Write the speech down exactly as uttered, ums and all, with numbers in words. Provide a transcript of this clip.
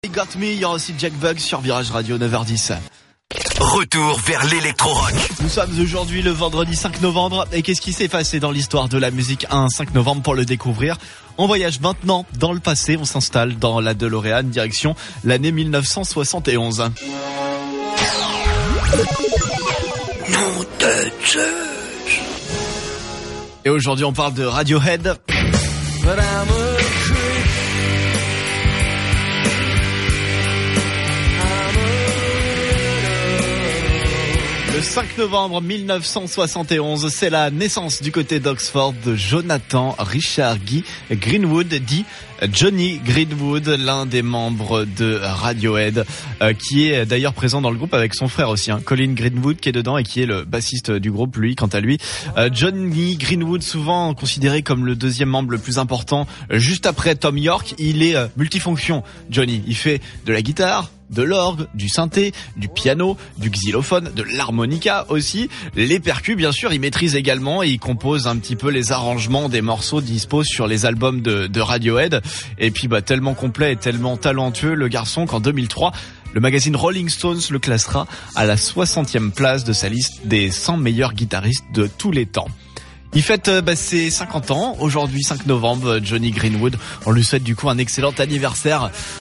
He Got Me, il y aura aussi Jack Bugg sur Virage Radio, neuf heures dix. Retour vers l'électro-rock. Nous sommes aujourd'hui le vendredi cinq novembre. Et qu'est-ce qui s'est passé dans l'histoire de la musique un cinq novembre pour le découvrir? On voyage maintenant dans le passé. On s'installe dans la DeLorean, direction l'année mille neuf cent soixante et onze. Nom de Zeus. Et aujourd'hui, on parle de Radiohead. Le cinq novembre mille neuf cent soixante et onze, c'est la naissance du côté d'Oxford de Jonathan Richard Guy Greenwood, dit Johnny Greenwood, l'un des membres de Radiohead, euh, qui est d'ailleurs présent dans le groupe avec son frère aussi, hein, Colin Greenwood, qui est dedans et qui est le bassiste du groupe, lui, quant à lui. Euh, Johnny Greenwood, souvent considéré comme le deuxième membre le plus important, juste après Tom York, il est euh, multifonction, Johnny. Il fait de la guitare, de l'orgue, du synthé, du piano, du xylophone, de l'harmonica aussi. Les percus, bien sûr, il maîtrise également et il compose un petit peu les arrangements des morceaux dispo sur les albums de, de Radiohead. Et puis, bah, tellement complet et tellement talentueux, le garçon, qu'en deux mille trois, le magazine Rolling Stones le classera à la soixantième place de sa liste des cent meilleurs guitaristes de tous les temps. Il fête euh, bah, ses cinquante ans, aujourd'hui cinq novembre, Johnny Greenwood. On lui souhaite du coup un excellent anniversaire.